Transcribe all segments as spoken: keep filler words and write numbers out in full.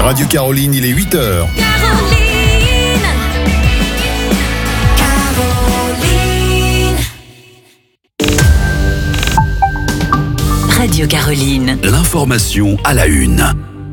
Radio Caroline, il est huit heures. Caroline, Caroline. Radio Caroline. L'information à la une.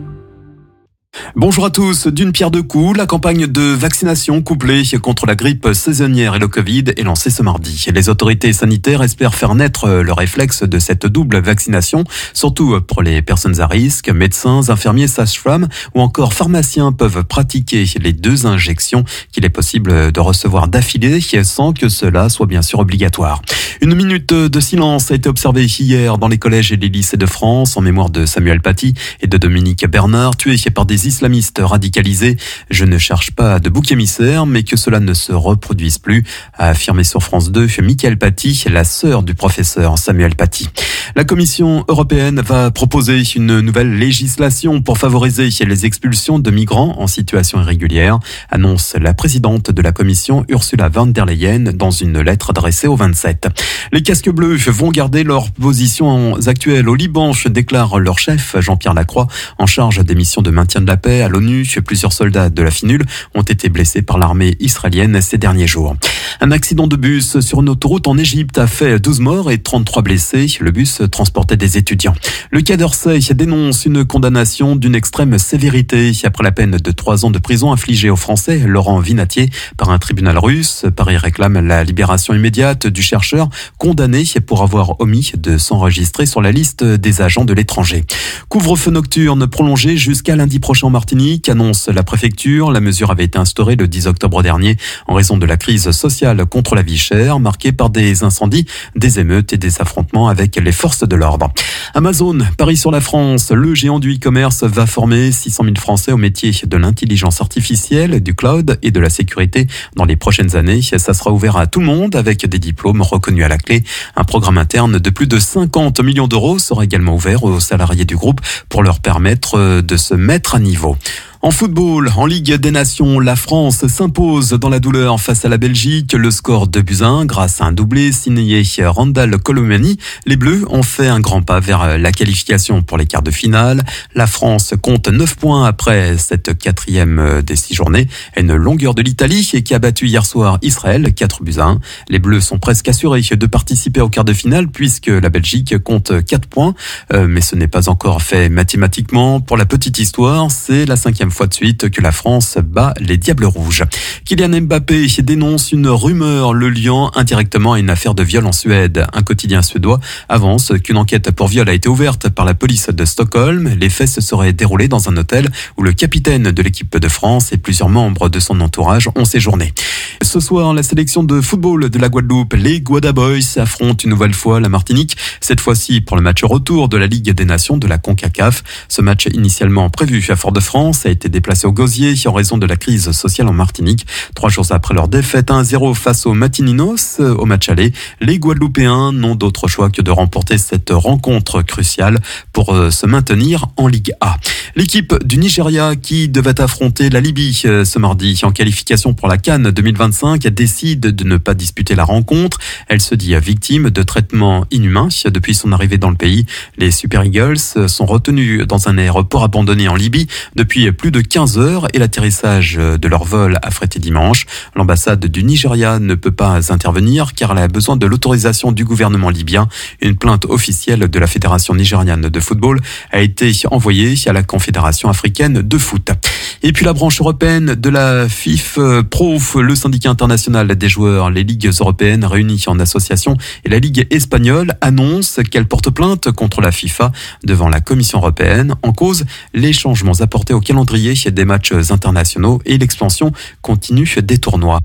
Bonjour à tous. D'une pierre deux coups, la campagne de vaccination couplée contre la grippe saisonnière et le Covid est lancée ce mardi. Les autorités sanitaires espèrent faire naître le réflexe de cette double vaccination, surtout pour les personnes à risque. Médecins, infirmiers, sages-femmes ou encore pharmaciens peuvent pratiquer les deux injections qu'il est possible de recevoir d'affilée sans que cela soit bien sûr obligatoire. Une minute de silence a été observée hier dans les collèges et les lycées de France en mémoire de Samuel Paty et de Dominique Bernard, tués par des islamistes radicalisés. Je ne cherche pas de bouc émissaire, mais que cela ne se reproduise plus, a affirmé sur France deux Mickaëlle Paty, la sœur du professeur Samuel Paty. La Commission européenne va proposer une nouvelle législation pour favoriser les expulsions de migrants en situation irrégulière, annonce la présidente de la Commission Ursula von der Leyen dans une lettre adressée aux vingt-sept. Les casques bleus vont garder leurs positions actuelles au Liban, déclare leur chef Jean-Pierre Lacroix, en charge des missions de maintien de la paix à l'ONU. Plusieurs soldats de la FINUL ont été blessés par l'armée israélienne ces derniers jours. Un accident de bus sur une autoroute en Égypte a fait douze morts et trente-trois blessés. Le bus transportait des étudiants. Le Quai d'Orsay dénonce une condamnation d'une extrême sévérité après la peine de trois ans de prison infligée au Français Laurent Vinatier par un tribunal russe. Paris réclame la libération immédiate du chercheur condamné pour avoir omis de s'enregistrer sur la liste des agents de l'étranger. Couvre-feu nocturne prolongé jusqu'à lundi prochain en Martinique, annonce la préfecture. La mesure avait été instaurée le dix octobre dernier en raison de la crise sociale contre la vie chère, marquée par des incendies, des émeutes et des affrontements avec les forces de l'ordre. Amazon parie sur la France. Le géant du e-commerce va former six cent mille Français au métier de l'intelligence artificielle, du cloud et de la sécurité dans les prochaines années. Ça sera ouvert à tout le monde avec des diplômes reconnus à la clé. Un programme interne de plus de cinquante millions d'euros sera également ouvert aux salariés du groupe pour leur permettre de se mettre à niveau. En football, en Ligue des Nations, la France s'impose dans la douleur face à la Belgique. Le score deux buts à un grâce à un doublé signé Randal Colomani. Les Bleus ont fait un grand pas vers la qualification pour les quarts de finale. La France compte neuf points après cette quatrième des six journées. Une longueur de l'Italie qui a battu hier soir Israël quatre buts à un. Les Bleus sont presque assurés de participer aux quarts de finale puisque la Belgique compte quatre points. Euh, mais ce n'est pas encore fait mathématiquement. Pour la petite histoire, c'est la cinquième fois de suite que la France bat les Diables Rouges. Kylian Mbappé dénonce une rumeur le liant indirectement à une affaire de viol en Suède. Un quotidien suédois avance qu'une enquête pour viol a été ouverte par la police de Stockholm. Les faits se seraient déroulés dans un hôtel où le capitaine de l'équipe de France et plusieurs membres de son entourage ont séjourné. Ce soir, la sélection de football de la Guadeloupe, les Guada Boys, affrontent une nouvelle fois la Martinique, cette fois-ci pour le match retour de la Ligue des Nations de la CONCACAF. Ce match initialement prévu à Fort-de-France a été déplacé au Gosier en raison de la crise sociale en Martinique. Trois jours après leur défaite un à zéro face aux Matininos au match aller, les Guadeloupéens n'ont d'autre choix que de remporter cette rencontre cruciale pour se maintenir en Ligue A. L'équipe du Nigeria qui devait affronter la Libye ce mardi en qualification pour la CAN deux mille vingt-cinq décide de ne pas disputer la rencontre. Elle se dit victime de traitements inhumains depuis son arrivée dans le pays. Les Super Eagles sont retenus dans un aéroport abandonné en Libye depuis plus de quinze heures et l'atterrissage de leur vol a frété dimanche. L'ambassade du Nigeria ne peut pas intervenir car elle a besoin de l'autorisation du gouvernement libyen. Une plainte officielle de la Fédération nigériane de football a été envoyée à la Confédération africaine de foot. Et puis la branche européenne de la F I F Pro, le syndicat international des joueurs, les ligues européennes réunies en association et la Ligue espagnole annonce qu'elle porte plainte contre la FIFA devant la Commission européenne. En cause, les changements apportés au calendrier des matchs internationaux et l'expansion continue des tournois.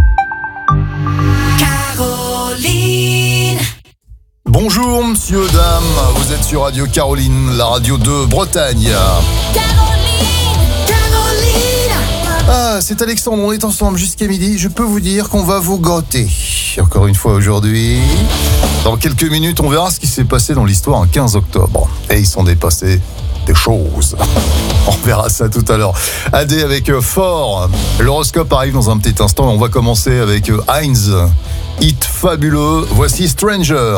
Caroline. Bonjour, monsieur, dame. Vous êtes sur Radio Caroline, la radio de Bretagne. Caroline, Caroline. Ah, c'est Alexandre, on est ensemble jusqu'à midi. Je peux vous dire qu'on va vous gâter. Encore une fois aujourd'hui. Dans quelques minutes, on verra ce qui s'est passé dans l'histoire un quinze octobre. Et ils sont dépassés des choses. On verra ça tout à l'heure. A D avec euh, Fort. L'horoscope arrive dans un petit instant. On va commencer avec euh, Heinz. Hit fabuleux. Voici Stranger.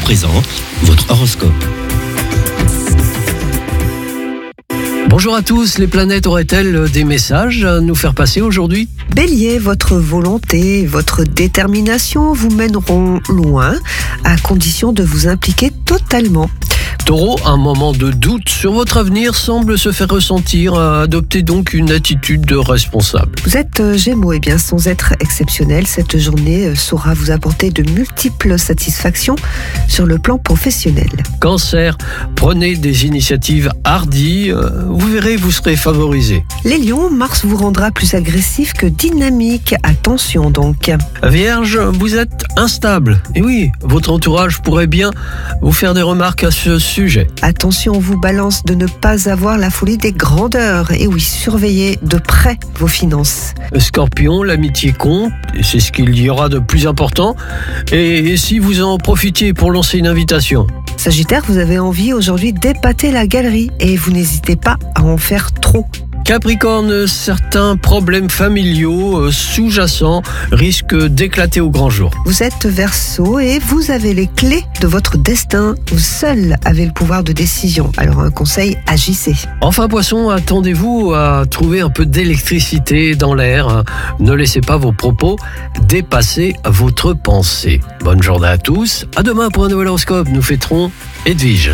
présent, votre horoscope. Bonjour à tous, les planètes auraient-elles des messages à nous faire passer aujourd'hui ? Bélier, votre volonté, votre détermination vous mèneront loin, à condition de vous impliquer totalement. Taureau, un moment de doute sur votre avenir semble se faire ressentir. Adoptez donc une attitude de responsable. Vous êtes euh, Gémeaux, et bien sans être exceptionnel, cette journée euh, saura vous apporter de multiples satisfactions sur le plan professionnel. Cancer, prenez des initiatives hardies, euh, vous verrez, vous serez favorisé. Les lions, Mars vous rendra plus agressif que dynamique. Attention donc. Vierge, vous êtes instable. Et oui, votre entourage pourrait bien vous faire des remarques à ce sujet. Attention, on vous balance de ne pas avoir la folie des grandeurs. Et oui, surveillez de près vos finances. Scorpion, l'amitié compte, et c'est ce qu'il y aura de plus important. Et, et si vous en profitiez pour lancer une invitation ? Sagittaire, vous avez envie aujourd'hui d'épater la galerie et vous n'hésitez pas à en faire trop. Capricorne, certains problèmes familiaux euh, sous-jacents risquent d'éclater au grand jour. Vous êtes Verseau et vous avez les clés de votre destin. Vous seul avez le pouvoir de décision. Alors un conseil, agissez. Enfin Poisson, attendez-vous à trouver un peu d'électricité dans l'air. Ne laissez pas vos propos dépasser votre pensée. Bonne journée à tous. À demain pour un nouvel horoscope. Nous fêterons Edwige.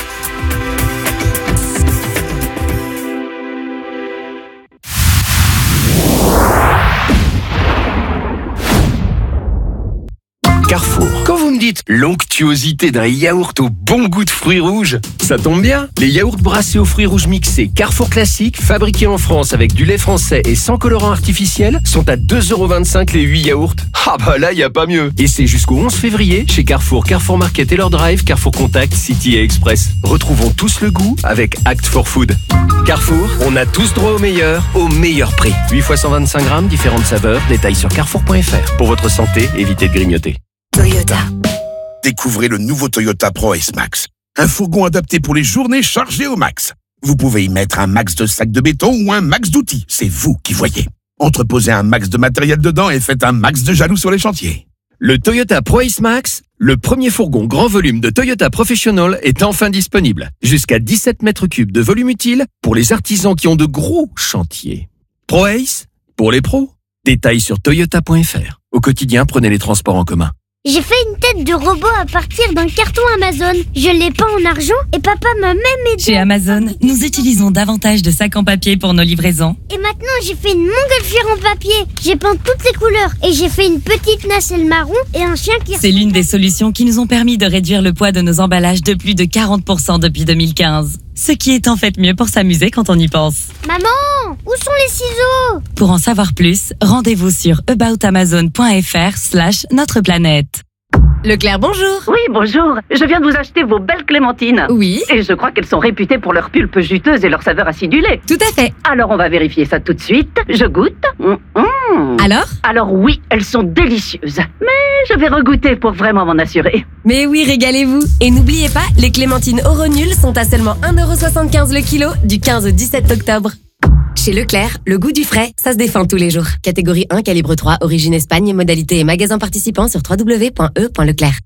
Carrefour. Quand vous me dites l'onctuosité d'un yaourt au bon goût de fruits rouges, ça tombe bien. Les yaourts brassés aux fruits rouges mixés Carrefour Classique, fabriqués en France avec du lait français et sans colorant artificiel, sont à deux euros vingt-cinq les huit yaourts. Ah bah là, y a pas mieux. Et c'est jusqu'au onze février chez Carrefour, Carrefour Market et leur Drive, Carrefour Contact, City et Express. Retrouvons tous le goût avec Act for Food. Carrefour, on a tous droit au meilleur, au meilleur prix. huit fois cent vingt-cinq grammes, différentes saveurs, détails sur carrefour point f r. Pour votre santé, évitez de grignoter. Toyota. Découvrez le nouveau Toyota ProAce Max. Un fourgon adapté pour les journées chargées au max. Vous pouvez y mettre un max de sacs de béton ou un max d'outils. C'est vous qui voyez. Entreposez un max de matériel dedans et faites un max de jaloux sur les chantiers. Le Toyota ProAce Max, le premier fourgon grand volume de Toyota Professional, est enfin disponible. Jusqu'à dix-sept mètres cubes de volume utile pour les artisans qui ont de gros chantiers. ProAce, pour les pros. Détails sur toyota point f r. Au quotidien, prenez les transports en commun. J'ai fait une tête de robot à partir d'un carton Amazon. Je l'ai peint en argent et papa m'a même aidé. Chez Amazon, nous utilisons davantage de sacs en papier pour nos livraisons. Et maintenant, j'ai fait une montgolfière en papier. J'ai peint toutes les couleurs et j'ai fait une petite nacelle marron et un chien qui... C'est l'une des solutions qui nous ont permis de réduire le poids de nos emballages de plus de quarante pour cent depuis deux mille quinze. Ce qui est en fait mieux pour s'amuser quand on y pense. Maman, où sont les ciseaux ? Pour en savoir plus, rendez-vous sur aboutamazon point f r slash notre planète. Leclerc, bonjour. Oui, bonjour. Je viens de vous acheter vos belles clémentines. Oui. Et je crois qu'elles sont réputées pour leur pulpe juteuse et leur saveur acidulée. Tout à fait. Alors on va vérifier ça tout de suite. Je goûte. Mmh, mmh. Alors ? Alors oui, elles sont délicieuses. Mais je vais regoûter pour vraiment m'en assurer. Mais oui, régalez-vous. Et n'oubliez pas, les clémentines Oronuls sont à seulement un euro soixante-quinze le kilo du quinze au dix-sept octobre. Chez Leclerc, le goût du frais, ça se défend tous les jours. Catégorie un, calibre trois, origine Espagne, modalité et magasin participant sur w w w point e point leclerc.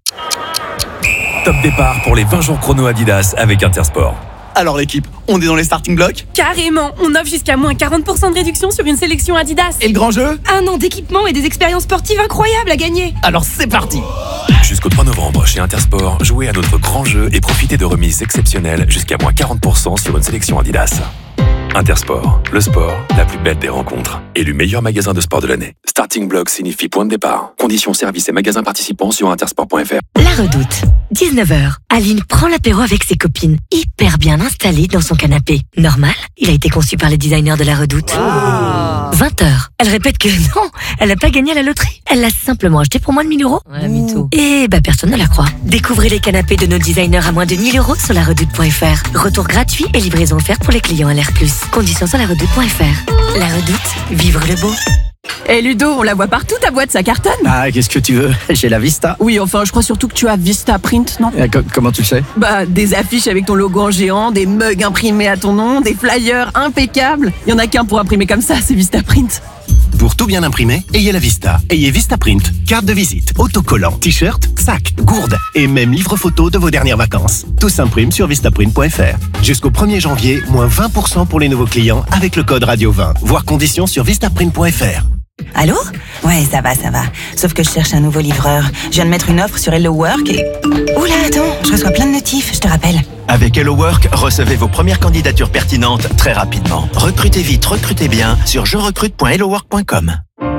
Top départ pour les vingt jours chrono Adidas avec Intersport. Alors l'équipe, on est dans les starting blocks ? Carrément, on offre jusqu'à moins quarante pour cent de réduction sur une sélection Adidas. Et le grand jeu ? Un an d'équipement et des expériences sportives incroyables à gagner. Alors c'est parti ! Jusqu'au trois novembre chez Intersport, jouez à notre grand jeu et profitez de remises exceptionnelles jusqu'à moins quarante pour cent sur une sélection Adidas. Intersport, le sport, la plus belle des rencontres. Élu meilleur magasin de sport de l'année. Starting block signifie point de départ. Conditions, services et magasins participants sur intersport point f r. La Redoute. dix-neuf heures. Aline prend l'apéro avec ses copines. Hyper bien installée dans son canapé. Normal, il a été conçu par les designers de La Redoute. Wow. vingt heures. Elle répète que non, elle n'a pas gagné à la loterie. Elle l'a simplement acheté pour moins de mille euros. Ouais, mytho. Et bah personne ne la croit. Découvrez les canapés de nos designers à moins de mille euros sur la redoute point f r. Retour gratuit et livraison offerte pour les clients L R plus. Conditions sur la redoute point f r. La Redoute, vivre le beau. Et hey Ludo, on la voit partout ta boîte, ça cartonne. Ah, qu'est-ce que tu veux ? J'ai la Vista. Oui, enfin, je crois surtout que tu as Vista Print, non ? euh, co- Comment tu le sais ? Bah, des affiches avec ton logo en géant, des mugs imprimés à ton nom, des flyers impeccables. Il y en a qu'un pour imprimer comme ça, c'est Vista Print. Pour tout bien imprimer, ayez la Vista. Ayez Vistaprint. Carte de visite, autocollant, t-shirt, sac, gourde et même livre photo de vos dernières vacances. Tout s'imprime sur vistaprint point f r. Jusqu'au premier janvier, moins vingt pour cent pour les nouveaux clients avec le code radio vingt. Voir conditions sur vistaprint point f r. Allô? Ouais, ça va, ça va. Sauf que je cherche un nouveau livreur. Je viens de mettre une offre sur Hello Work et... Oula, attends, je reçois plein de notifs, je te rappelle. Avec Hello Work, recevez vos premières candidatures pertinentes très rapidement. Recrutez vite, recrutez bien sur je recrute point hello work point com.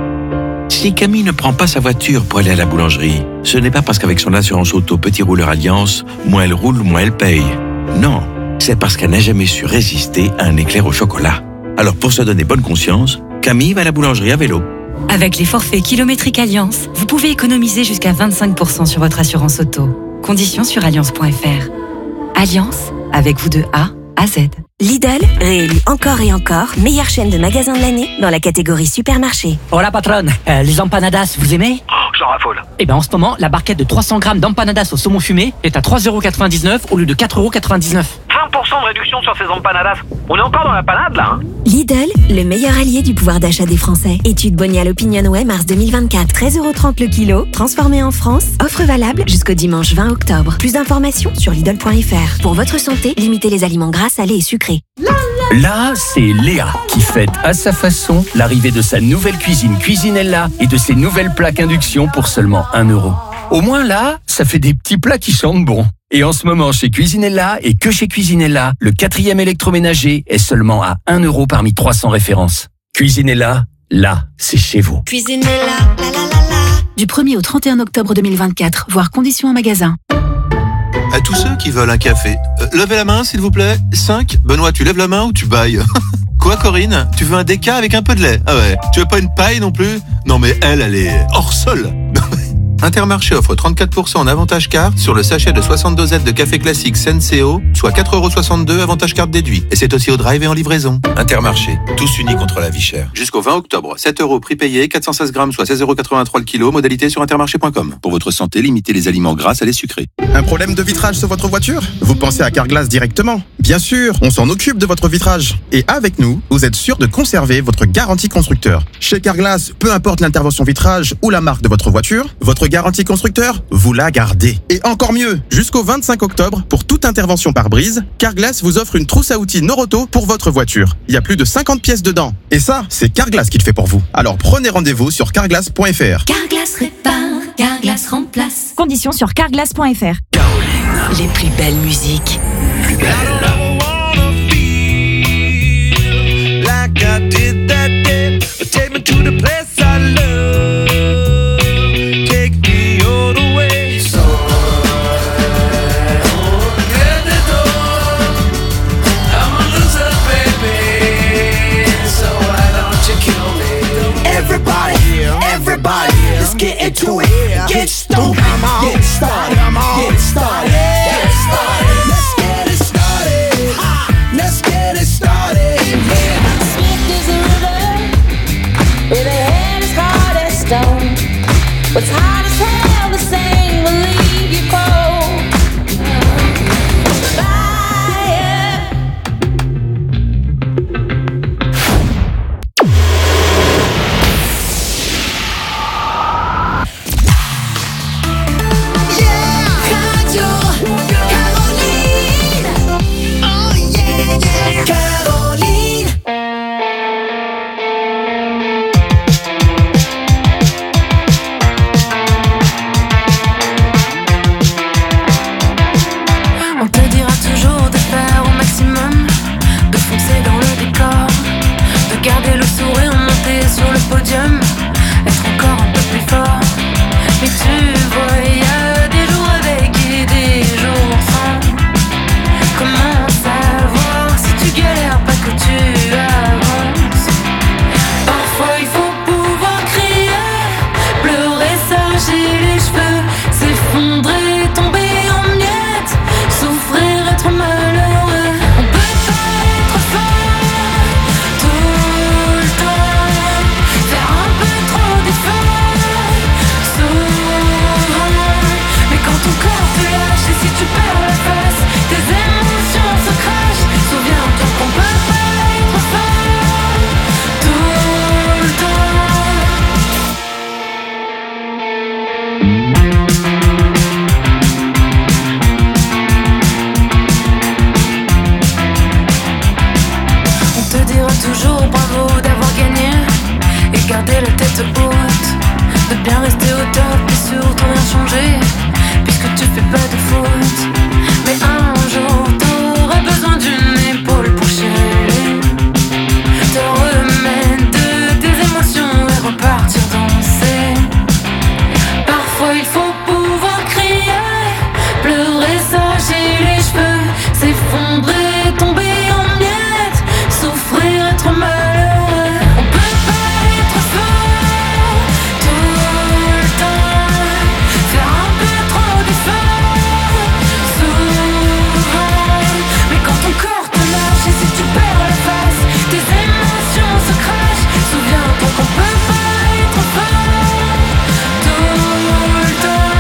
Si Camille ne prend pas sa voiture pour aller à la boulangerie, ce n'est pas parce qu'avec son assurance auto Petit Rouleur Alliance, moins elle roule, moins elle paye. Non, c'est parce qu'elle n'a jamais su résister à un éclair au chocolat. Alors pour se donner bonne conscience, Camille va à la boulangerie à vélo. Avec les forfaits kilométriques Alliance, vous pouvez économiser jusqu'à vingt-cinq pour cent sur votre assurance auto. Conditions sur alliance point f r. Alliance, avec vous de A à Z. Lidl, réélu encore et encore, meilleure chaîne de magasins de l'année dans la catégorie supermarché. Hola patronne, euh, les empanadas, vous aimez? Oh, j'en raffole. Eh ben en ce moment, la barquette de trois cents grammes d'empanadas au saumon fumé est à trois euros quatre-vingt-dix-neuf au lieu de quatre euros quatre-vingt-dix-neuf. vingt pour cent de réduction sur ces empanadas. On est encore dans la panade là, hein? Lidl, le meilleur allié du pouvoir d'achat des Français. Étude Bonial Opinionway mars deux mille vingt-quatre, treize euros trente le kilo, transformé en France. Offre valable jusqu'au dimanche vingt octobre. Plus d'informations sur Lidl point f r. Pour votre santé, limitez les aliments gras, salés et sucrés. Là, c'est Léa qui fête à sa façon l'arrivée de sa nouvelle cuisine Cuisinella et de ses nouvelles plaques induction pour seulement un euro. Au moins là, ça fait des petits plats qui sentent bon. Et en ce moment, chez Cuisinella et que chez Cuisinella, le quatrième électroménager est seulement à un euro parmi trois cents références. Cuisinella, là, c'est chez vous. Cuisinella, la la la la. Du premier au trente et un octobre deux mille vingt-quatre, voire conditions en magasin. À tous ceux qui veulent un café, euh, levez la main s'il vous plaît. cinq. Benoît, tu lèves la main ou tu bailles? Quoi Corinne? Tu veux un déca avec un peu de lait? Ah ouais. Tu veux pas une paille non plus? Non mais elle, elle est hors sol. Intermarché offre trente-quatre pour cent en avantage carte sur le sachet de soixante dosettes de café classique Senseo, soit quatre euros soixante-deux avantage carte déduit. Et c'est aussi au drive et en livraison. Intermarché, tous unis contre la vie chère. Jusqu'au vingt octobre, sept euros prix payé, quatre cent seize grammes, soit seize euros quatre-vingt-trois le kilo, modalité sur intermarché point com. Pour votre santé, limitez les aliments gras à les sucrés. Un problème de vitrage sur votre voiture? Vous pensez à Carglass directement? Bien sûr, on s'en occupe de votre vitrage. Et avec nous, vous êtes sûr de conserver votre garantie constructeur. Chez Carglass, peu importe l'intervention vitrage ou la marque de votre voiture, votre garantie constructeur, vous la gardez. Et encore mieux, jusqu'au vingt-cinq octobre, pour toute intervention par brise, Carglass vous offre une trousse à outils Noroto pour votre voiture. Il y a plus de cinquante pièces dedans. Et ça, c'est Carglass qui le fait pour vous. Alors prenez rendez-vous sur carglass point f r. Carglass répare, Carglass remplace. Conditions sur carglass point f r. Caroline. Les plus belles musiques. Plus belle. Like I did that day. Take me to the place I love. Everybody, let's get into it. Get stupid, get started, get started, get started. Let's get it started. tête haute, de bien rester au top et surtout rien changer, puisque tu fais pas de faute. Mais un jour t'aurais besoin d'une épaule pour chialer, te remettre de tes émotions et repartir danser. Parfois il faut pouvoir crier, pleurer, s'arracher les cheveux, s'effondrer, tomber en miettes, souffrir, être malheureux. On peut pas être fort tout le temps, faire un peu trop d'efforts souvent. Mais quand ton corps te lâche et si tu perds la face, tes émotions se crachent. Souviens-toi qu'on peut pas être fort tout le temps.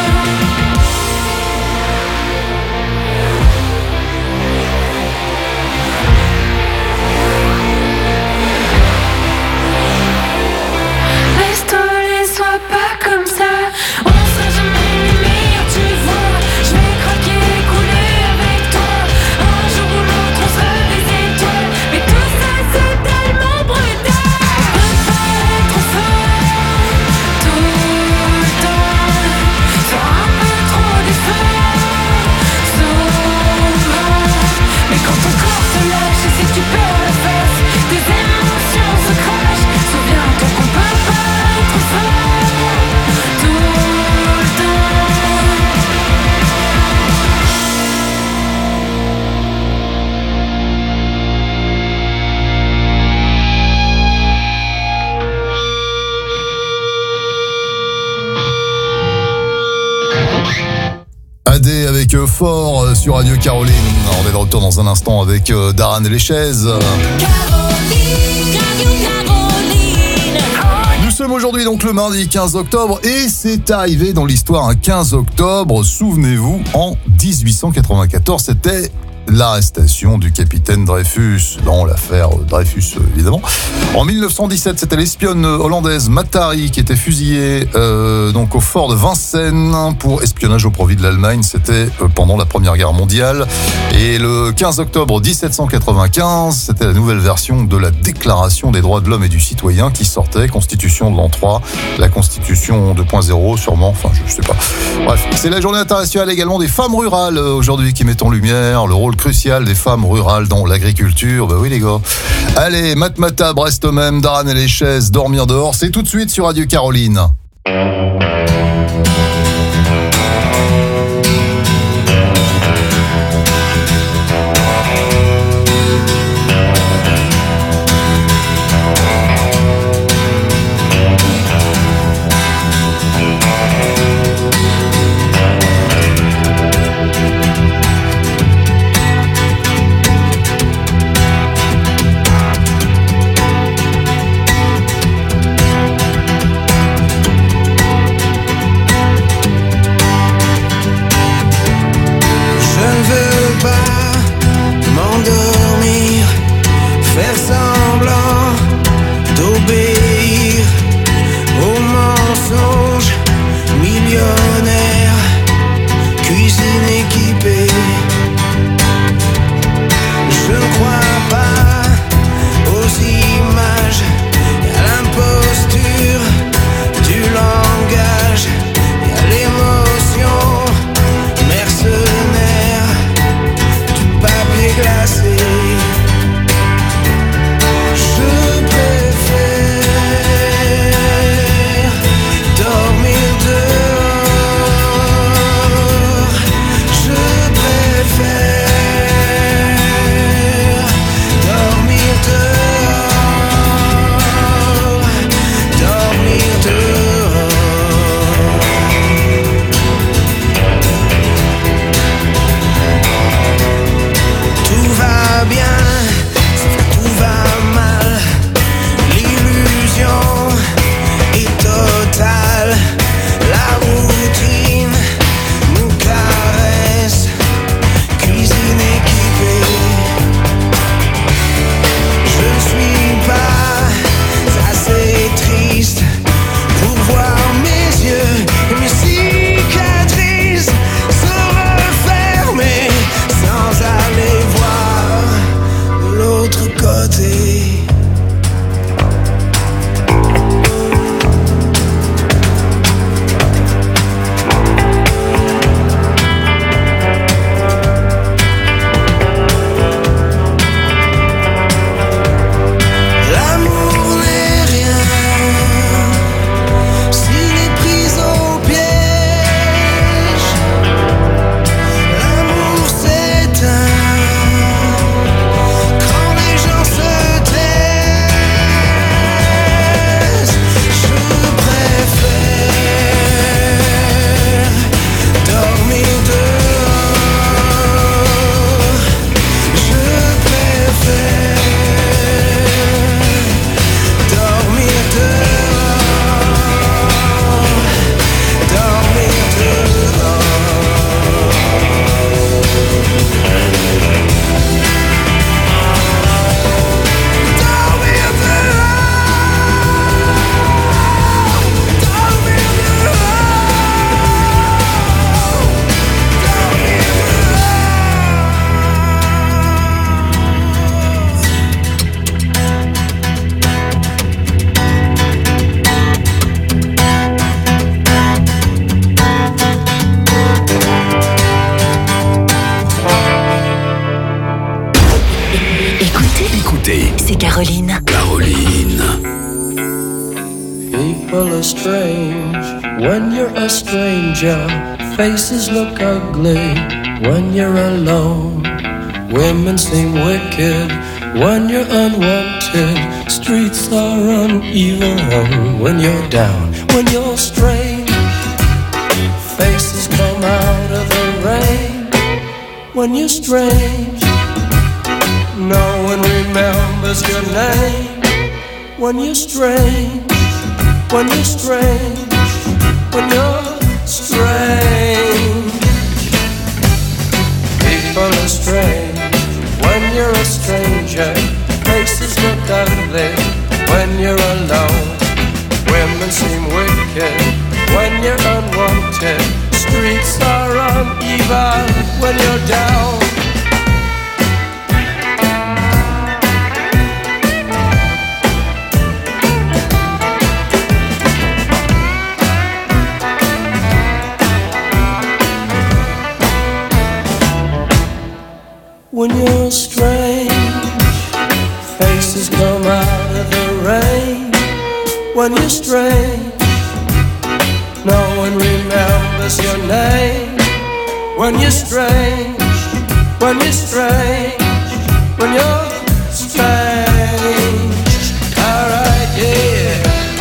Laisse-toi, sois pas comme ça. On sera jamais les meilleurs, tu vois. Je vais craquer, couler avec toi. Un jour ou l'autre, on sera des étoiles. Mais tout ça, c'est tellement brutal. On peut pas être fort tout le temps, faire un peu trop d'efforts souvent. Mais quand ton corps te lâche et si tu perds la face, tes émotions se crachent. Souviens-toi qu'on peut pas être fort tout le temps. A D avec euh, Fort euh, sur Radio Caroline. On est de retour dans un instant avec euh, Daran et les chaises. Nous sommes aujourd'hui donc le mardi quinze octobre et c'est arrivé dans l'histoire un quinze octobre. Souvenez-vous, en dix-huit cent quatre-vingt-quatorze, c'était l'arrestation du capitaine Dreyfus, dans l'affaire Dreyfus évidemment. En mille neuf cent dix-sept, c'était l'espionne hollandaise Matari qui était fusillée euh, donc au fort de Vincennes pour espionnage au profit de l'Allemagne. C'était euh, pendant la Première Guerre mondiale. Et le quinze octobre dix-sept cent quatre-vingt-quinze, c'était la nouvelle version de la Déclaration des droits de l'homme et du citoyen qui sortait, Constitution de l'an trois, la Constitution deux point zéro sûrement, enfin je, je sais pas. Bref, c'est la journée internationale également des femmes rurales euh, aujourd'hui qui met en lumière le rôle crucial des femmes rurales dans l'agriculture. Bah oui les gars. Allez, Matmata, Brest même, Daran et les chaises, dormir dehors, c'est tout de suite sur Radio Caroline. Thank écoutez. C'est Caroline. Caroline. People are strange when you're a stranger. Faces look ugly when you're alone. Women seem wicked when you're unwanted. Streets are uneven when you're down. When you're strange, faces come out of the rain. When you're strange, no one remembers your name. When you're strange, when you're strange, when you're strange. People are strange when you're a stranger. Faces look ugly when you're alone. Women seem wicked when you're unwanted. Streets are uneven when you're down. When you're strange, faces come out of the rain. When you're strange, no one remembers your name. When you're strange, when you're strange, when you're strange. Alright, yeah.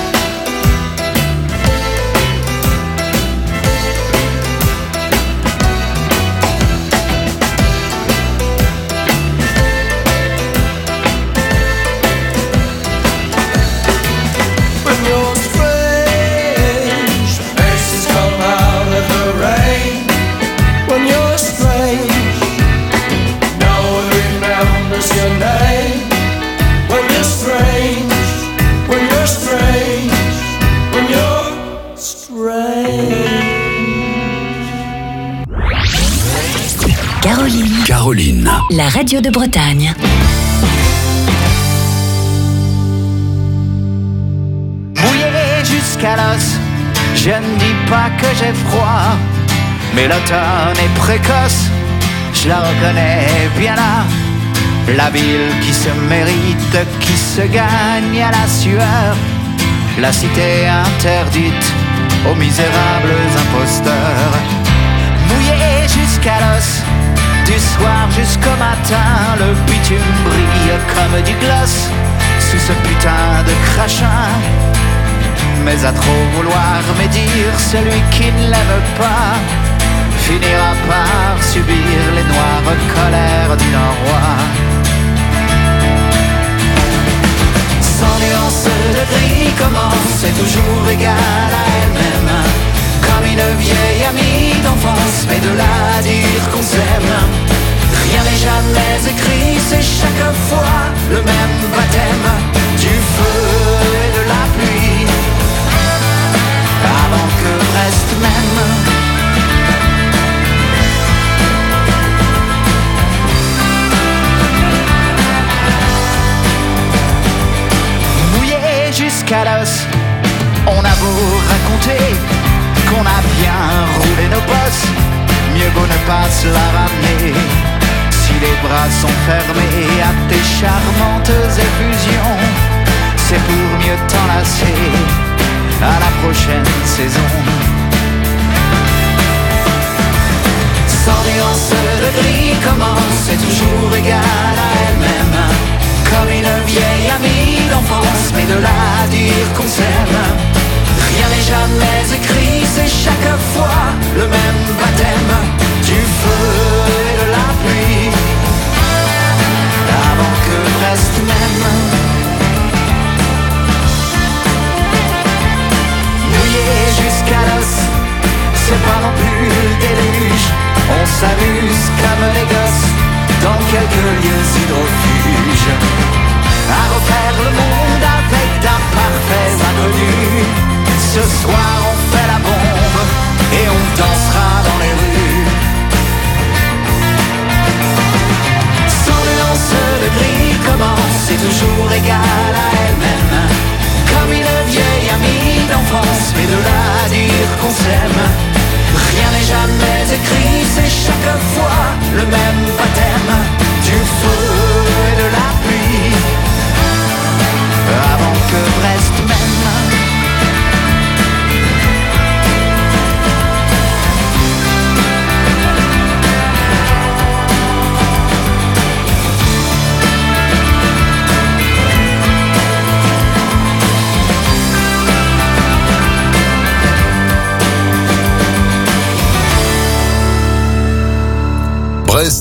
Caroline. Caroline. La radio de Bretagne. Mouillé jusqu'à l'os, je ne dis pas que j'ai froid, mais l'automne est précoce, je la reconnais bien là. La ville qui se mérite, qui se gagne à la sueur, la cité interdite aux misérables imposteurs. Mouillé jusqu'à l'os, du soir jusqu'au matin, le bitume brille comme du gloss sous ce putain de crachin. Mais à trop vouloir médire, celui qui ne l'aime pas finira par subir les noires colères du Nord-Roi. Sans nuance de gris, commence, c'est toujours égal à elle-même. Comme une vieille amie d'enfance, mais de là à dire qu'on s'aime, rien n'est jamais écrit, c'est chaque fois le même baptême du feu et de la pluie, avant que Brest même. Mouillé jusqu'à l'os, on a beau raconter qu'on a bien roulé nos bosses, mieux vaut ne pas se la ramener. Si les bras sont fermés à tes charmantes effusions, c'est pour mieux t'enlacer à la prochaine saison. Sans nuance de gris commence, c'est toujours égal à elle-même. Comme une vieille amie d'enfance, mais de là à dire qu'on s'aime, rien n'est jamais écrit, c'est chaque fois le même baptême du feu et de la pluie, avant que Brest même. Mouillé jusqu'à l'os, c'est pas non plus le déluge, on s'amuse comme les gosses dans quelques lieux hydrofuges, à refaire le monde avec d'imparfaits inconnus. Ce soir on fait la bombe et on dansera dans les rues. Sans nuance de gris commence, c'est toujours égal à elle-même. Comme une vieille amie d'enfance, mais de là à dire qu'on s'aime, rien n'est jamais écrit, c'est chaque fois le même baptême du feu et de la pluie,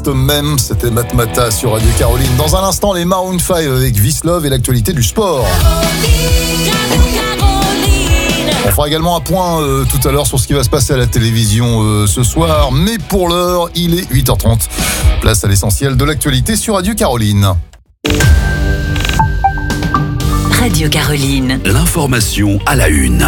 l'instant même, c'était Matmata sur Radio Caroline. Dans un instant, les Maroon five avec Vislove et l'actualité du sport. On fera également un point euh, tout à l'heure sur ce qui va se passer à la télévision euh, ce soir. Mais pour l'heure, il est huit heures trente. Place à l'essentiel de l'actualité sur Radio Caroline. Radio Caroline. L'information à la une.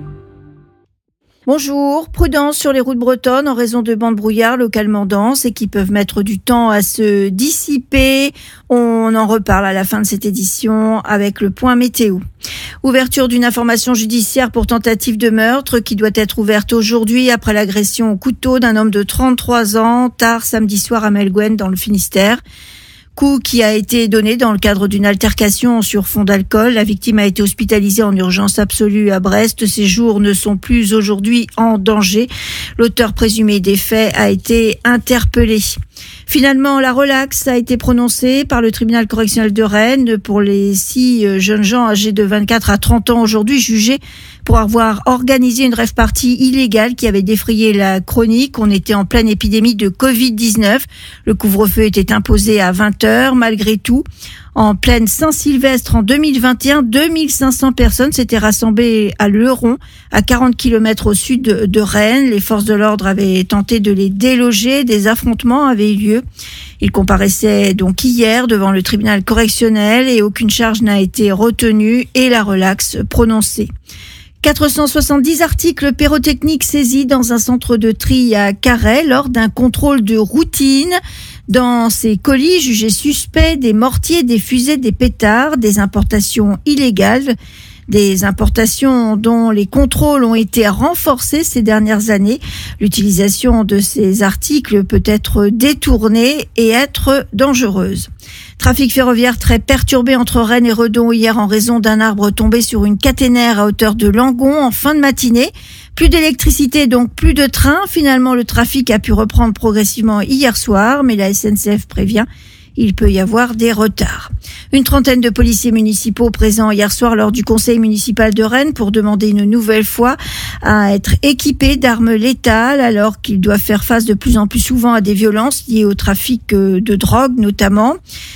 Bonjour, prudence sur les routes bretonnes en raison de bancs de brouillard localement denses et qui peuvent mettre du temps à se dissiper. On en reparle à la fin de cette édition avec le point météo. Ouverture d'une information judiciaire pour tentative de meurtre qui doit être ouverte aujourd'hui après l'agression au couteau d'un homme de trente-trois ans tard samedi soir à Melguen dans le Finistère. Coup qui a été donné dans le cadre d'une altercation sur fond d'alcool. La victime a été hospitalisée en urgence absolue à Brest. Ses jours ne sont plus aujourd'hui en danger. L'auteur présumé des faits a été interpellé. Finalement, la relaxe a été prononcée par le tribunal correctionnel de Rennes pour les six jeunes gens âgés de vingt-quatre à trente ans aujourd'hui jugés pour avoir organisé une rave-party illégale qui avait défrayé la chronique. On était en pleine épidémie de covid dix-neuf. Le couvre-feu était imposé à vingt heures. Malgré tout, en pleine Saint-Sylvestre en deux mille vingt et un, deux mille cinq cents personnes s'étaient rassemblées à Leuron, à quarante kilomètres au sud de, de Rennes. Les forces de l'ordre avaient tenté de les déloger. Des affrontements avaient eu lieu. Ils comparaissaient donc hier devant le tribunal correctionnel et aucune charge n'a été retenue et la relaxe prononcée. quatre cent soixante-dix articles pyrotechniques saisis dans un centre de tri à Carhaix lors d'un contrôle de routine. Dans ces colis jugés suspects, des mortiers, des fusées, des pétards, des importations illégales, des importations dont les contrôles ont été renforcés ces dernières années. L'utilisation de ces articles peut être détournée et être dangereuse. Trafic ferroviaire très perturbé entre Rennes et Redon hier en raison d'un arbre tombé sur une caténaire à hauteur de Langon en fin de matinée. Plus d'électricité, donc plus de trains. Finalement, le trafic a pu reprendre progressivement hier soir, mais la S N C F prévient, il peut y avoir des retards. Une trentaine de policiers municipaux présents hier soir lors du conseil municipal de Rennes pour demander une nouvelle fois à être équipés d'armes létales alors qu'ils doivent faire face de plus en plus souvent à des violences liées au trafic de drogue notamment.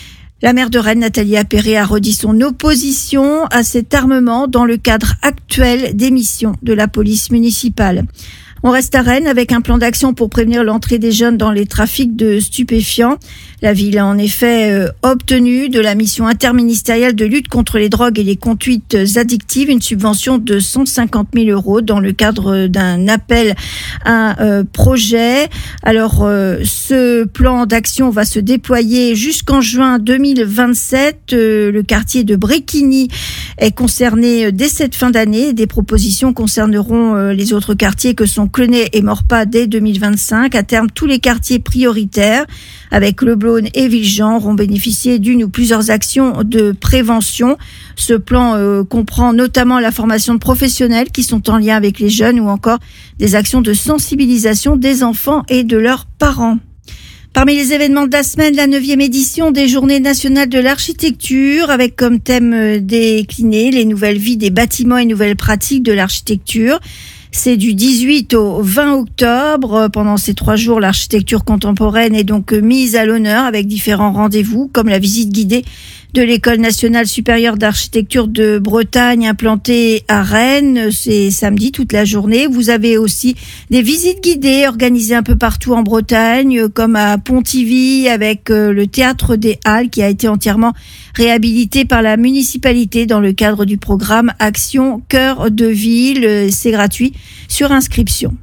La maire de Rennes, Nathalie Appéré, a redit son opposition à cet armement dans le cadre actuel des missions de la police municipale. On reste à Rennes avec un plan d'action pour prévenir l'entrée des jeunes dans les trafics de stupéfiants. La ville a en effet euh, obtenu de la mission interministérielle de lutte contre les drogues et les conduites addictives une subvention de cent cinquante mille euros dans le cadre d'un appel à euh, projet. Alors, euh, ce plan d'action va se déployer jusqu'en juin deux mille vingt-sept. Euh, le quartier de Bréquigny est concerné dès cette fin d'année. Des propositions concerneront euh, les autres quartiers que sont Clenay et Morpas dès deux mille vingt-cinq. À terme, tous les quartiers prioritaires avec Le Blône et Villejean auront bénéficié d'une ou plusieurs actions de prévention. Ce plan euh, comprend notamment la formation de professionnels qui sont en lien avec les jeunes ou encore des actions de sensibilisation des enfants et de leurs parents. Parmi les événements de la semaine, la neuvième édition des Journées nationales de l'architecture avec comme thème décliné les nouvelles vies des bâtiments et nouvelles pratiques de l'architecture. C'est du dix-huit au vingt octobre. Pendant ces trois jours, l'architecture contemporaine est donc mise à l'honneur avec différents rendez-vous, comme la visite guidée de l'École nationale supérieure d'architecture de Bretagne implantée à Rennes. C'est samedi toute la journée. Vous avez aussi des visites guidées organisées un peu partout en Bretagne, comme à Pontivy avec le Théâtre des Halles qui a été entièrement réhabilité par la municipalité dans le cadre du programme Action Cœur de Ville. C'est gratuit sur inscription.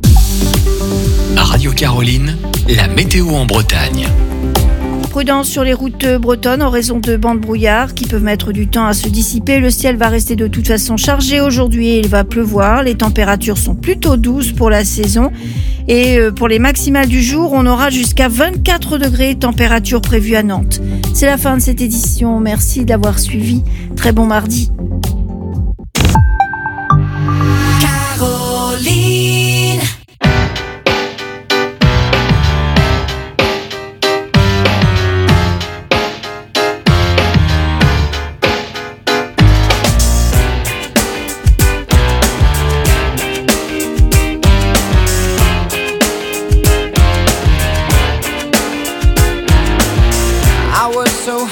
Radio Caroline, la météo en Bretagne. Prudence sur les routes bretonnes en raison de bancs de brouillard qui peuvent mettre du temps à se dissiper. Le ciel va rester de toute façon chargé aujourd'hui et il va pleuvoir. Les températures sont plutôt douces pour la saison. Et pour les maximales du jour, on aura jusqu'à vingt-quatre degrés, température prévue à Nantes. C'est la fin de cette édition. Merci d'avoir suivi. Très bon mardi. Caroline.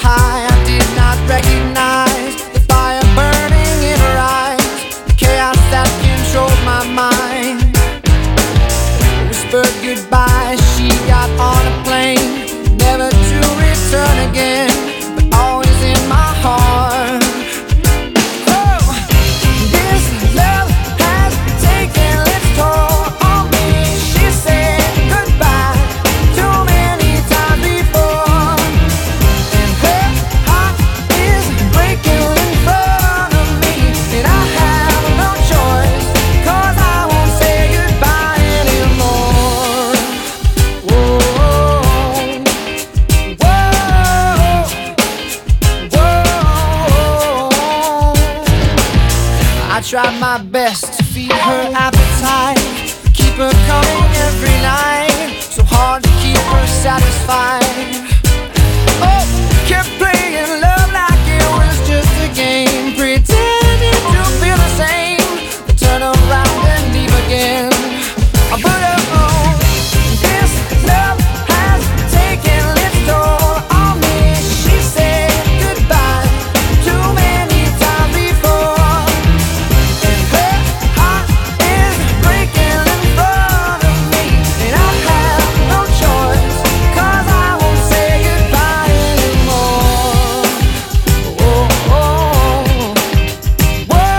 high, I did not recognize the fire burning in her eyes, the chaos that controlled my mind. Whispered goodbye, she got on a plane, never to return again, but always in my heart. Oh, this love has taken its toll on me. She said goodbye too many times before, and her heart is breaking in front of me, and I have no choice, 'cause I won't say goodbye anymore. Whoa, whoa, whoa. I tried my best to feed her appetite, keep her coming every night, so hard to keep her satisfied. Oh, kept playing love like it was just a game, pretending to feel the same, but turn around and leave again. I put her on. This love has taken its toll on me. She said goodbye too many times before, and her heart is breaking in front of me, and I have no choice, 'cause I won't say goodbye anymore. Oh, oh, whoa,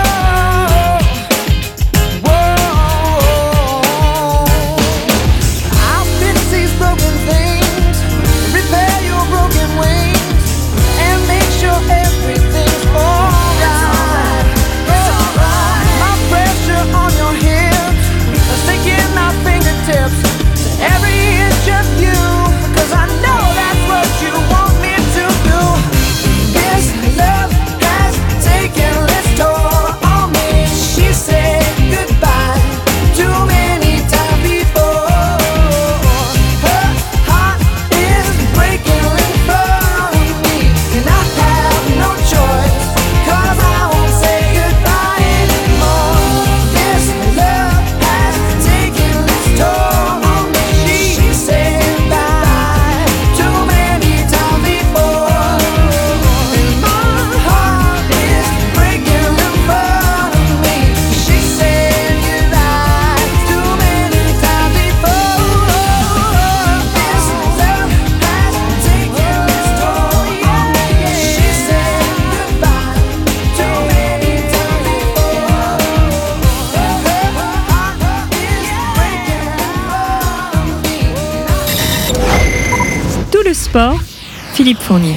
whoa. I'll fix these broken things, repair your broken wings, and make sure everything's alright. My pressure on your hips, sinking my fingertips to every inch of you, 'cause I know that's what you want me to do. This love has taken its toll on me. She said goodbye too many times before. Her heart is breaking in front of me, and I have no choice, 'cause I won't say goodbye anymore. This love has taken its toll on me. She said goodbye too many times before, and my heart is breaking in front of me. She said goodbye too many times before. This love has taken its toll on me. She said goodbye too many times before. Her heart is breaking in front of me. Tout le sport, Philippe Fournier.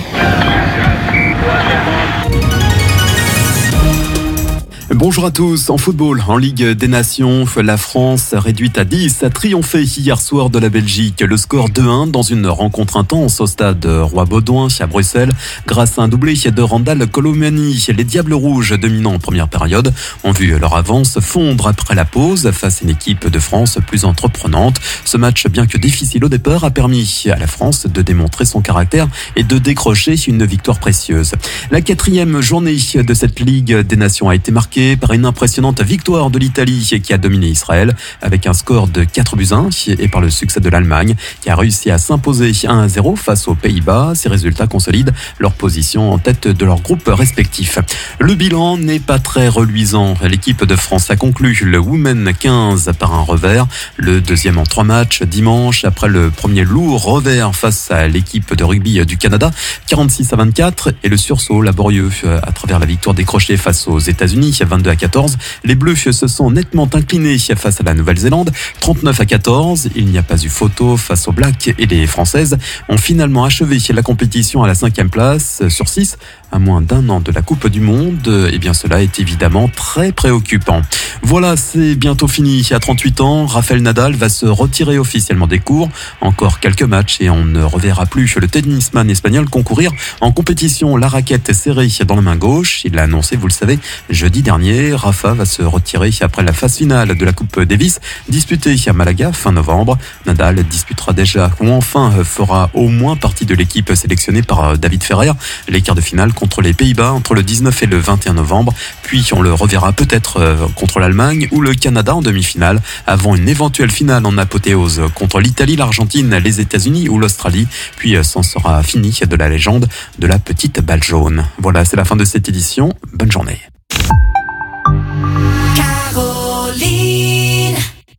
Bonjour à tous. En football, en Ligue des Nations, la France, réduite à dix, a triomphé hier soir de la Belgique. Le score deux un dans une rencontre intense au stade Roi-Baudouin à Bruxelles, grâce à un doublé de Randal Colomani. Les Diables Rouges, dominants en première période, ont vu leur avance fondre après la pause face à une équipe de France plus entreprenante. Ce match, bien que difficile au départ, a permis à la France de démontrer son caractère et de décrocher une victoire précieuse. La quatrième journée de cette Ligue des Nations a été marquée par une impressionnante victoire de l'Italie qui a dominé Israël avec un score de quatre buts à un et par le succès de l'Allemagne qui a réussi à s'imposer un à zéro face aux Pays-Bas. Ces résultats consolident leur position en tête de leur groupe respectif. Le bilan n'est pas très reluisant. L'équipe de France a conclu le Women quinze par un revers. Le deuxième en trois matchs dimanche après le premier lourd revers face à l'équipe de rugby du Canada, quarante-six à vingt-quatre, et le sursaut laborieux à travers la victoire décrochée face aux États-Unis, vingt-deux à quatorze. Les Bleus se sont nettement inclinés face à la Nouvelle-Zélande, trente-neuf à quatorze. Il n'y a pas eu photo face aux Blacks, et les Françaises ont finalement achevé la compétition à la cinquième place sur six, à moins d'un an de la Coupe du Monde. Et bien cela est évidemment très préoccupant. Voilà, c'est bientôt fini. À trente-huit ans, Rafael Nadal va se retirer officiellement des cours. Encore quelques matchs et on ne reverra plus le tennisman espagnol concourir en compétition, la raquette serrée dans la main gauche. Il l'a annoncé, vous le savez, jeudi dernier. dernier. Rafa va se retirer après la phase finale de la Coupe Davis disputée à Malaga fin novembre. Nadal disputera déjà ou enfin fera au moins partie de l'équipe sélectionnée par David Ferrer. Les quarts de finale contre les Pays-Bas entre le dix-neuf et le vingt et un novembre. Puis on le reverra peut-être contre l'Allemagne ou le Canada en demi-finale avant une éventuelle finale en apothéose contre l'Italie, l'Argentine, les États-Unis ou l'Australie. Puis s'en sera fini de la légende de la petite balle jaune. Voilà, c'est la fin de cette édition. Bonne journée. Caroline.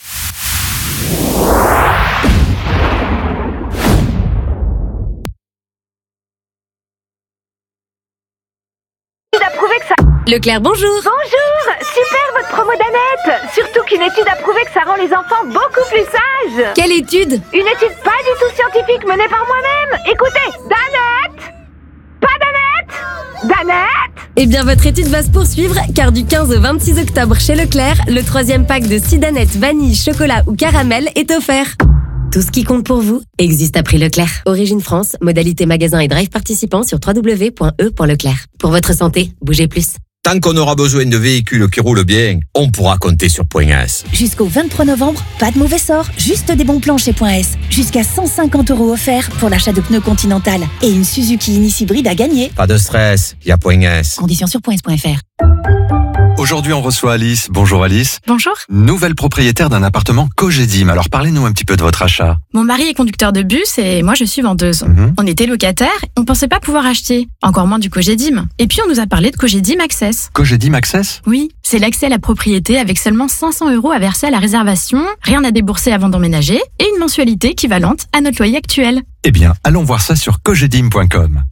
A prouvé que ça... Leclerc, bonjour. Bonjour. Super votre promo d'Annette. Surtout qu'une étude a prouvé que ça rend les enfants beaucoup plus sages. Quelle étude? Une étude pas du tout scientifique menée par moi-même. Écoutez, d'Annette. Pas d'Annette. D'Annette. Eh bien, votre étude va se poursuivre, car du quinze au vingt-six octobre chez Leclerc, le troisième pack de six Danettes vanille, chocolat ou caramel est offert. Tout ce qui compte pour vous existe à prix Leclerc. Origine France, modalité magasin et drive participant sur w w w point e point leclerc. Pour votre santé, bougez plus. Tant qu'on aura besoin de véhicules qui roulent bien, on pourra compter sur Point S. Jusqu'au vingt-trois novembre, pas de mauvais sort, juste des bons plans chez Point S. Jusqu'à cent cinquante euros offerts pour l'achat de pneus Continental. Et une Suzuki Ignis hybride à gagner. Pas de stress, il y a Point S. Conditions sur point s point f r. Aujourd'hui, on reçoit Alice. Bonjour Alice. Bonjour. Nouvelle propriétaire d'un appartement Cogedim. Alors parlez-nous un petit peu de votre achat. Mon mari est conducteur de bus et moi je suis vendeuse. Mm-hmm. On était locataires, on pensait pas pouvoir acheter, encore moins du Cogedim. Et puis on nous a parlé de Cogedim Access. Cogedim Access ? Oui, c'est l'accès à la propriété avec seulement cinq cents euros à verser à la réservation, rien à débourser avant d'emménager et une mensualité équivalente à notre loyer actuel. Eh bien, allons voir ça sur cogedim point com.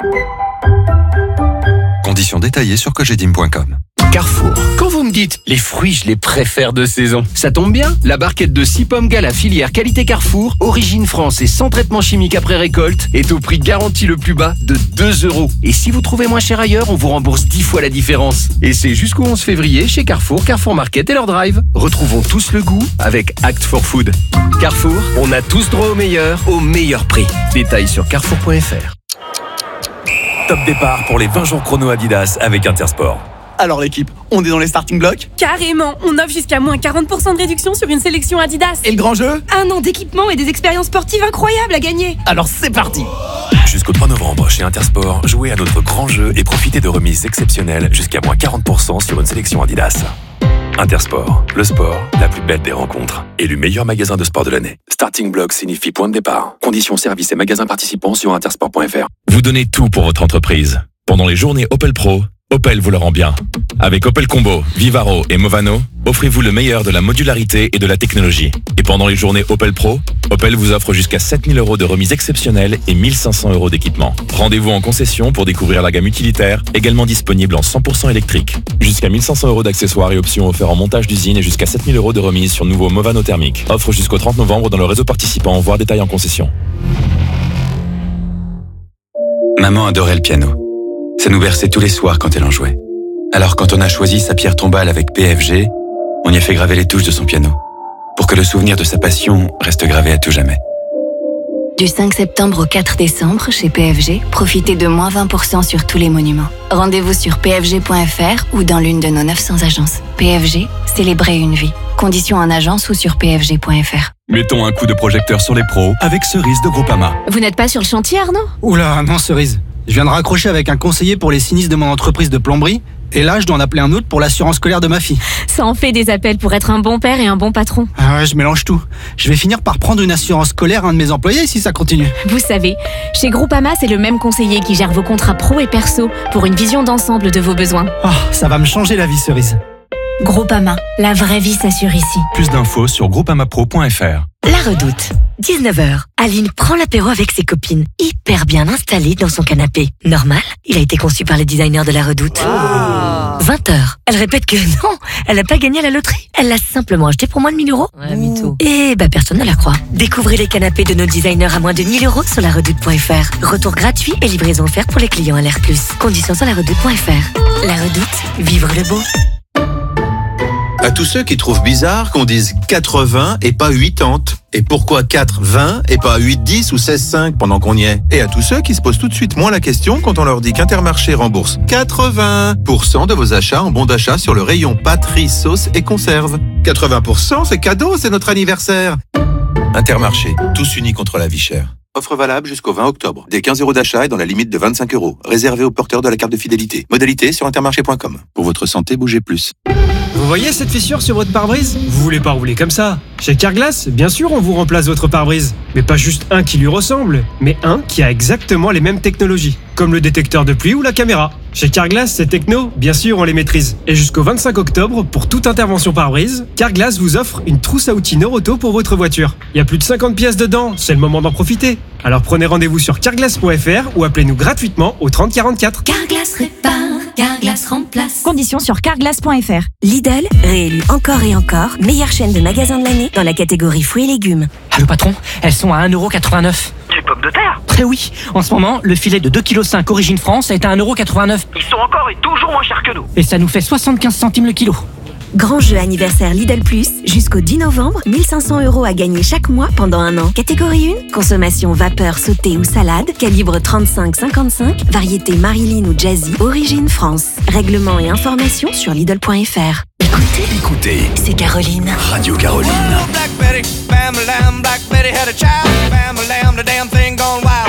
Conditions détaillées sur cogedim point com. Carrefour. Quand vous me dites les fruits, je les préfère de saison, ça tombe bien. La barquette de six pommes gala filière qualité Carrefour, origine France et sans traitement chimique après récolte, est au prix garanti le plus bas de deux euros. Et si vous trouvez moins cher ailleurs, on vous rembourse dix fois la différence. Et c'est jusqu'au onze février chez Carrefour, Carrefour Market et leur drive. Retrouvons tous le goût avec Act for Food. Carrefour, on a tous droit au meilleur, au meilleur prix. Détails sur carrefour point f r. Top départ pour les vingt jours chrono Adidas avec Intersport. Alors l'équipe, on est dans les starting blocks? Carrément, on offre jusqu'à moins quarante pour cent de réduction sur une sélection Adidas. Et le grand jeu? Un an d'équipement et des expériences sportives incroyables à gagner. Alors c'est parti. Jusqu'au trois novembre chez Intersport, jouez à notre grand jeu et profitez de remises exceptionnelles jusqu'à moins quarante pour cent sur une sélection Adidas. Intersport, le sport, la plus belle des rencontres. Élu meilleur magasin de sport de l'année. Starting block signifie point de départ. Conditions, services et magasins participants sur intersport point f r. Vous donnez tout pour votre entreprise. Pendant les journées Opel Pro, Opel vous le rend bien. Avec Opel Combo, Vivaro et Movano, offrez-vous le meilleur de la modularité et de la technologie. Et pendant les journées Opel Pro, Opel vous offre jusqu'à sept mille euros de remise exceptionnelle et mille cinq cents euros d'équipement. Rendez-vous en concession pour découvrir la gamme utilitaire, également disponible en cent pour cent électrique. Jusqu'à mille cinq cents euros d'accessoires et options offerts en montage d'usine et jusqu'à sept mille euros de remise sur nouveau Movano thermique. Offre jusqu'au trente novembre dans le réseau participant, voire détail en concession. Maman adorait le piano. Ça nous berçait tous les soirs quand elle en jouait. Alors quand on a choisi sa pierre tombale avec P F G, on y a fait graver les touches de son piano, pour que le souvenir de sa passion reste gravé à tout jamais. Du cinq septembre au quatre décembre, chez P F G, profitez de moins vingt pour cent sur tous les monuments. Rendez-vous sur p f g point f r ou dans l'une de nos neuf cents agences. P F G, célébrez une vie. Conditions en agence ou sur p f g point f r. Mettons un coup de projecteur sur les pros avec Cerise de Groupama. Vous n'êtes pas sur le chantier, Arnaud? Oula, non, Cerise. Je viens de raccrocher avec un conseiller pour les sinistres de mon entreprise de plomberie. Et là, je dois en appeler un autre pour l'assurance scolaire de ma fille. Ça en fait des appels pour être un bon père et un bon patron. Ah ouais, je mélange tout. Je vais finir par prendre une assurance scolaire à un de mes employés si ça continue. Vous savez, chez Groupama, c'est le même conseiller qui gère vos contrats pro et perso pour une vision d'ensemble de vos besoins. Oh, ça va me changer la vie, Cerise. Groupama, la vraie vie s'assure ici. Plus d'infos sur groupama pro point f r. La Redoute. dix-neuf heures. Aline prend l'apéro avec ses copines, hyper bien installée dans son canapé. Normal, il a été conçu par les designers de La Redoute. Oh. vingt heures. Elle répète que non, elle n'a pas gagné à la loterie. Elle l'a simplement acheté pour moins de mille euros. Ouais, mytho. Et bah personne ne la croit. Découvrez les canapés de nos designers à moins de mille euros sur la redoute point f r. Retour gratuit et livraison offerte pour les clients L R plus. Conditions sur la redoute point f r. La Redoute, vivre le beau. À tous ceux qui trouvent bizarre qu'on dise quatre-vingts et pas quatre-vingts. Et pourquoi quatre vingt et pas huit dix ou seize cinq pendant qu'on y est? Et à tous ceux qui se posent tout de suite moins la question quand on leur dit qu'Intermarché rembourse quatre-vingts pour cent de vos achats en bon d'achat sur le rayon pâtes, riz, sauce et conserve. quatre-vingts pour cent, c'est cadeau, c'est notre anniversaire. Intermarché, tous unis contre la vie chère. Offre valable jusqu'au vingt octobre. Des quinze euros d'achat et dans la limite de vingt-cinq euros. Réservé aux porteurs de la carte de fidélité. Modalité sur intermarché point com. Pour votre santé, bougez plus. Vous voyez cette fissure sur votre pare-brise? Vous voulez pas rouler comme ça? Chez Carglass, bien sûr, on vous remplace votre pare-brise. Mais pas juste un qui lui ressemble, mais un qui a exactement les mêmes technologies. Comme le détecteur de pluie ou la caméra. Chez Carglass, ces technos, bien sûr, on les maîtrise. Et jusqu'au vingt-cinq octobre, pour toute intervention pare-brise, Carglass vous offre une trousse à outils Noroto pour votre voiture. Il y a plus de cinquante pièces dedans, c'est le moment d'en profiter. Alors prenez rendez-vous sur carglass point f r ou appelez-nous gratuitement au trente quarante-quatre. Carglass répare, Carglass remplace. Conditions sur carglass point f r. Lidl, réélu encore et encore, meilleure chaîne de magasins de l'année dans la catégorie fruits et légumes. Ah le patron, elles sont à un euro quatre-vingt-neuf. Du pomme de terre? Eh oui, en ce moment, le filet de deux virgule cinq kilos origine France est à un euro quatre-vingt-neuf. Ils sont encore et toujours moins chers que nous. Et ça nous fait soixante-quinze centimes le kilo. Grand jeu anniversaire Lidl Plus, jusqu'au dix novembre, mille cinq cents euros à gagner chaque mois pendant un an. Catégorie un, consommation vapeur, sauté ou salade, calibre trente-cinq cinquante-cinq, variété Marilyn ou Jazzy, origine France. Règlement et informations sur Lidl point f r. Écoutez, écoutez. C'est Caroline. Radio Caroline. Black Betty, bam lamb, Black Betty had a child, bam lamb, the damn thing gone wild.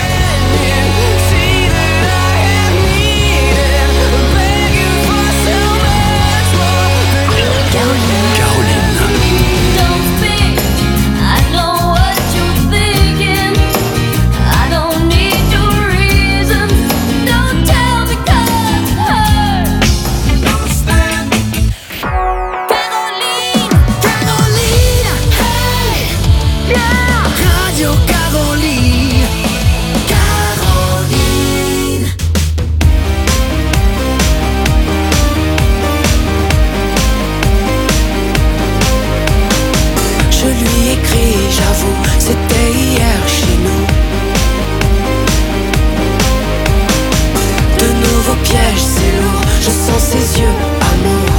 Ses yeux, amour.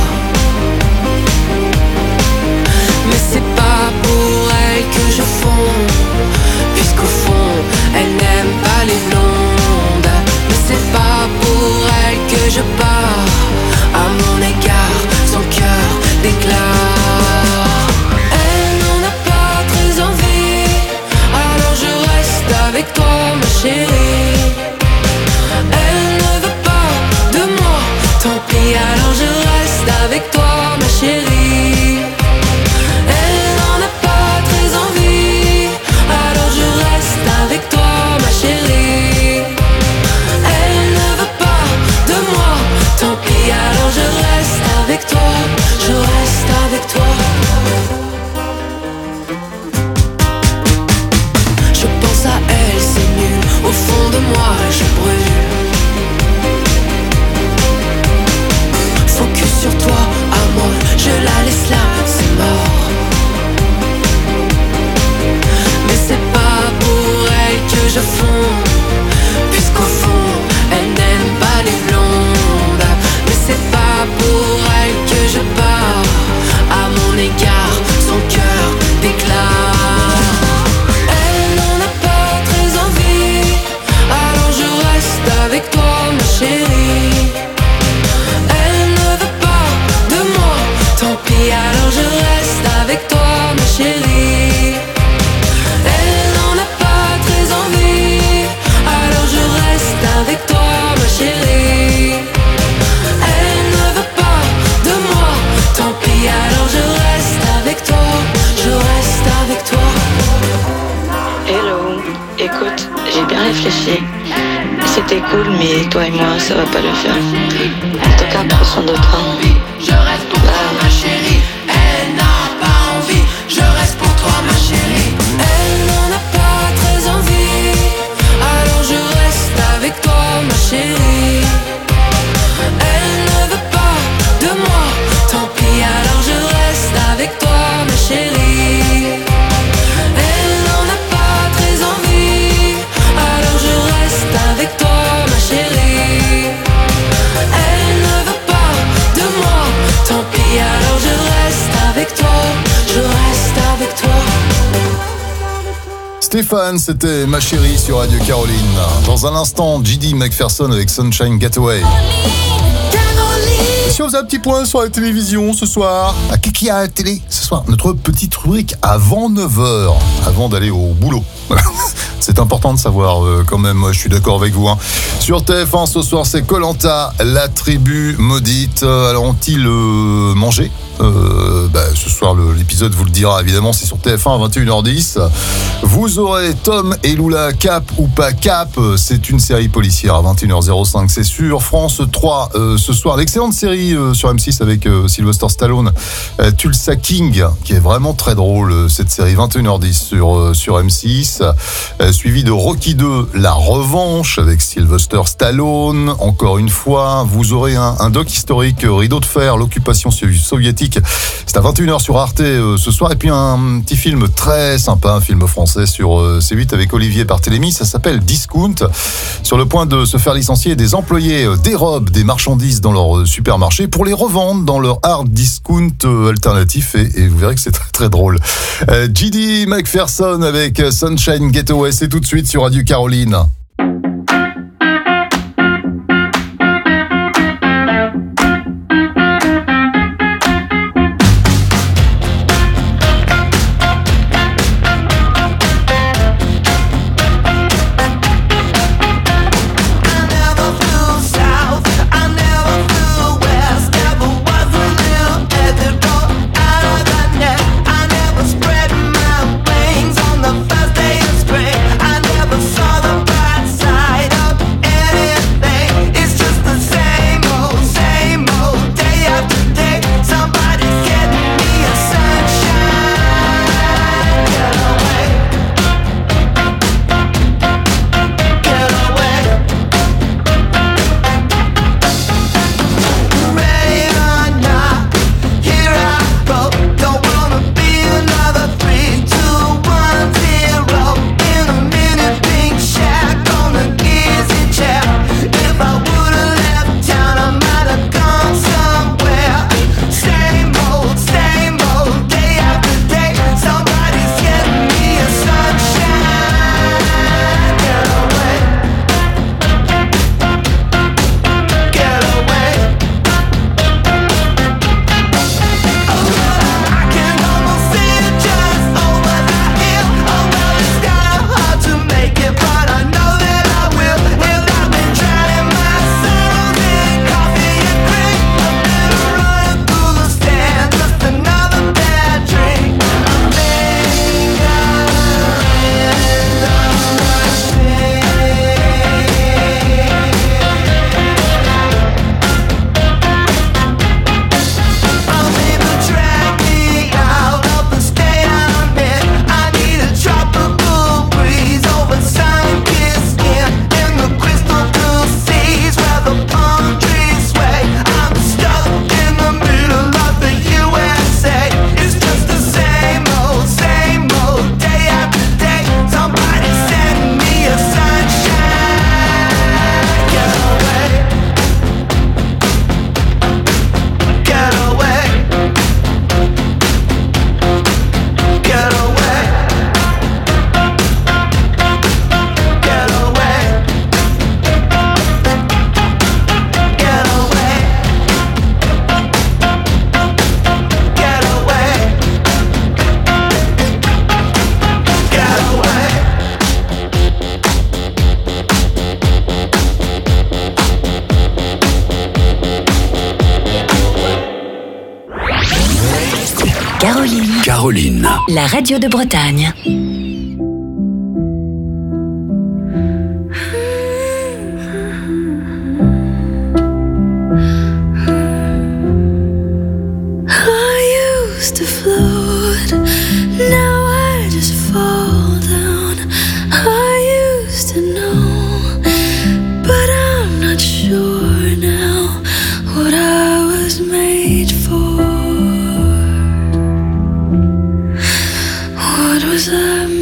Mais c'est pas pour elle que je fonds, puisqu'au fond, elle n'aime pas les blondes. Mais c'est pas pour elle que je pars, à mon égard, son cœur déclare. Elle n'en a pas très envie, alors je reste avec toi, ma chérie. Tant pis, alors je reste avec toi, ma chérie. Elle n'en a pas très envie, alors je reste avec toi, ma chérie. Elle ne veut pas de moi, tant pis, alors je reste avec toi, je reste avec toi. Je pense à elle, c'est nul, au fond de moi, je brûle. Focus sur toi, à moi, je la laisse là, c'est mort. Mais c'est pas pour elle que je fonds, puisqu'au fond, elle n'aime pas les blondes. Mais c'est pas pour elle que je pars, à mon égard, son cœur déclare. Elle n'en a pas très envie, alors je reste avec toi, ma chérie. Tant pis, alors je reste avec toi, ma chérie. Elle n'en a pas très envie, alors je reste avec toi, ma chérie. Elle ne veut pas de moi, tant pis, alors je reste avec toi, je reste avec toi. Hello, écoute, j'ai bien réfléchi. C'était cool, mais toi et moi, ça va pas le faire. En tout cas, prends soin de toi. Je reste pour toi, ma chérie. Elle n'a pas envie. Je reste pour toi, ma chérie. Elle n'en a pas très envie, alors je reste avec toi, ma chérie. Elle ne veut pas de moi, tant pis, alors je reste avec toi, ma chérie. Elle n'en a pas très envie, alors je reste avec toi, ma chérie. Elle ne veut pas de moi, tant pis, alors je reste. Stéphane, c'était Ma Chérie sur Radio Caroline. Dans un instant, J D McPherson avec Sunshine Getaway. Si on faisait un petit point sur la télévision ce soir, à qu'est-ce qu'il y a à la télé ce soir? Notre petite rubrique avant neuf heures, avant d'aller au boulot. C'est important de savoir euh, quand même, moi je suis d'accord avec vous. Hein. Sur T F un ce soir, c'est Koh Lanta, la tribu maudite. Alors ont-ils euh, mangé euh, bah, ce soir le, l'épisode vous le dira évidemment, c'est sur T F un à vingt et une heures dix. Vous aurez Tom et Lula, Cap ou pas Cap, c'est une série policière à vingt et une heures cinq, c'est sûr. France trois euh, ce soir, l'excellente série euh, sur M six avec euh, Sylvester Stallone, euh, Tulsa King, qui est vraiment très drôle, euh, cette série, vingt et une heures dix sur, euh, sur M six, euh, suivi de Rocky deux, La Revanche avec Sylvester Stallone. Encore une fois, vous aurez un, un doc historique, euh, Rideau de fer, l'occupation soviétique, c'est à vingt et une heures sur Arte euh, ce soir, et puis un petit film très sympa, un film français sur euh, C huit avec Olivier Barthélémy, ça s'appelle Discount. Sur le point de se faire licencier, des employés euh, dérobent des marchandises dans leur euh, supermarché pour les revendre dans leur hard discount euh, alternatif, et, et vous verrez que c'est très très drôle. euh, J D McPherson avec euh, Sunshine Getaway, c'est tout de suite sur Radio Caroline. Caroline. Caroline. La radio de Bretagne. I used to float, now I just fall down. I used to know, but I'm not sure now what I was made for. What was I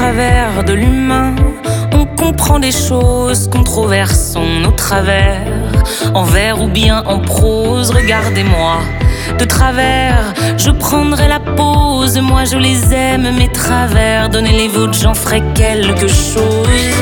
travers de l'humain, on comprend des choses, controversons nos travers. En vers ou bien en prose, regardez-moi. De travers, je prendrai la pause. Moi je les aime, mes travers. Donnez les vôtres, j'en ferai quelque chose.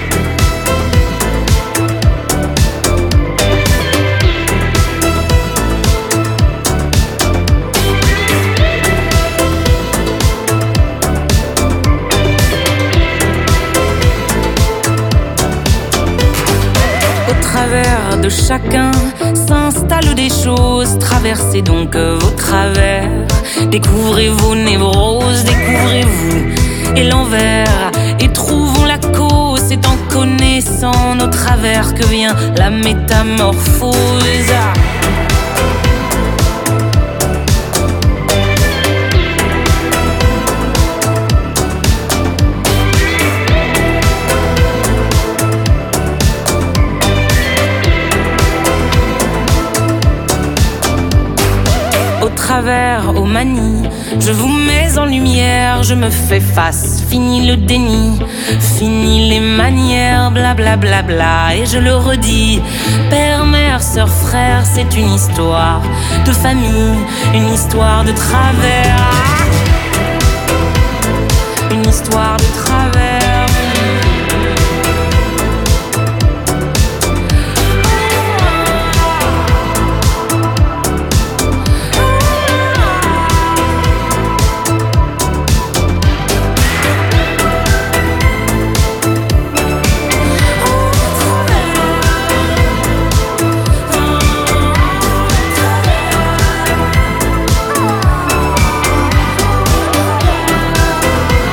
Au travers de chacun s'installent des choses. Traversez donc vos travers. Découvrez vos névroses, découvrez-vous et l'envers. Et trouvons la cause, c'est en connaissant nos travers que vient la métamorphose. Au travers, aux manies, je vous mets en lumière, je me fais face, fini le déni, fini les manières, blablabla, bla bla bla, et je le redis, père, mère, sœur, frère, c'est une histoire de famille, une histoire de travers, une histoire de travers.